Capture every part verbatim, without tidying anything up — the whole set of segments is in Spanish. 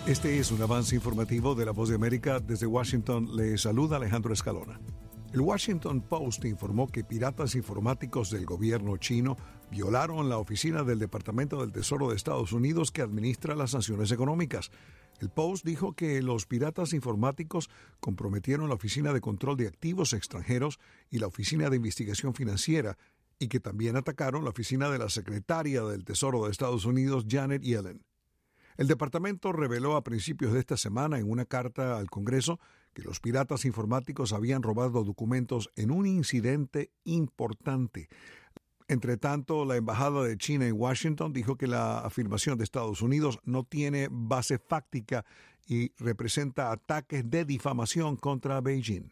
Este es un avance informativo de La Voz de América. Desde Washington le saluda Alejandro Escalona. El Washington Post informó que piratas informáticos del gobierno chino violaron la oficina del Departamento del Tesoro de Estados Unidos que administra las sanciones económicas. El Post dijo que los piratas informáticos comprometieron la Oficina de Control de Activos Extranjeros y la Oficina de Investigación Financiera, y que también atacaron la oficina de la secretaria del Tesoro de Estados Unidos, Janet Yellen. El departamento reveló a principios de esta semana en una carta al Congreso que los piratas informáticos habían robado documentos en un incidente importante. Entre tanto, la Embajada de China en Washington dijo que la afirmación de Estados Unidos no tiene base fáctica y representa ataques de difamación contra Beijing.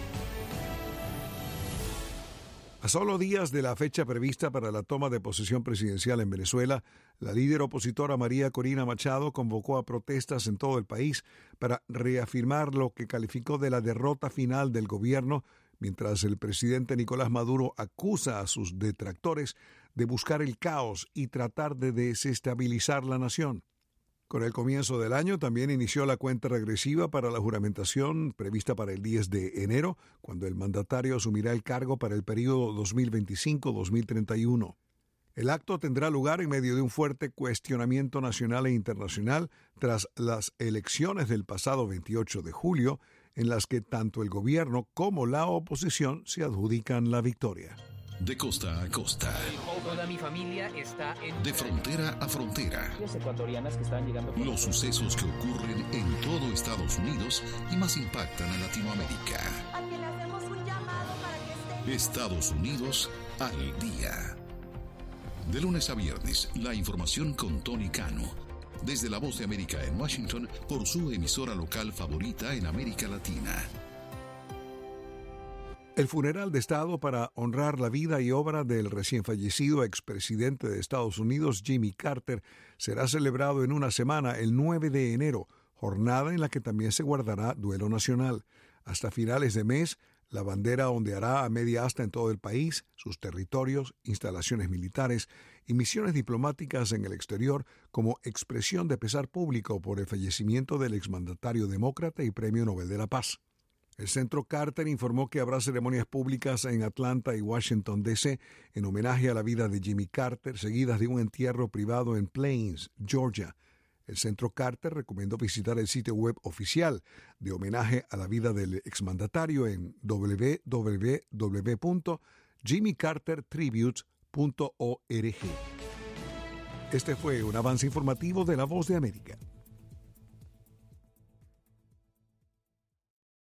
A solo días de la fecha prevista para la toma de posesión presidencial en Venezuela, la líder opositora María Corina Machado convocó a protestas en todo el país para reafirmar lo que calificó de la derrota final del gobierno, mientras el presidente Nicolás Maduro acusa a sus detractores de buscar el caos y tratar de desestabilizar la nación. Con el comienzo del año también inició la cuenta regresiva para la juramentación prevista para el diez de enero, cuando el mandatario asumirá el cargo para el periodo dos mil veinticinco a dos mil treinta y uno. El acto tendrá lugar en medio de un fuerte cuestionamiento nacional e internacional tras las elecciones del pasado veintiocho de julio, en las que tanto el gobierno como la oposición se adjudican la victoria. De costa a costa. Toda mi familia está en... De frontera a frontera. Las ecuatorianas que están llegando... Los sucesos que ocurren en todo Estados Unidos y más impactan a Latinoamérica. A quien le hacemos un llamado para que esté... Estados Unidos al día. De lunes a viernes, la información con Tony Cano. Desde La Voz de América en Washington, por su emisora local favorita en América Latina. El funeral de Estado para honrar la vida y obra del recién fallecido expresidente de Estados Unidos, Jimmy Carter, será celebrado en una semana, el nueve de enero, jornada en la que también se guardará duelo nacional. Hasta finales de mes, la bandera ondeará a media asta en todo el país, sus territorios, instalaciones militares y misiones diplomáticas en el exterior como expresión de pesar público por el fallecimiento del exmandatario demócrata y Premio Nobel de la Paz. El Centro Carter informó que habrá ceremonias públicas en Atlanta y Washington, D C en homenaje a la vida de Jimmy Carter, seguidas de un entierro privado en Plains, Georgia. El Centro Carter recomendó visitar el sitio web oficial de homenaje a la vida del exmandatario en doble u doble u doble u punto jimmy carter tribute punto org. Este fue un avance informativo de La Voz de América.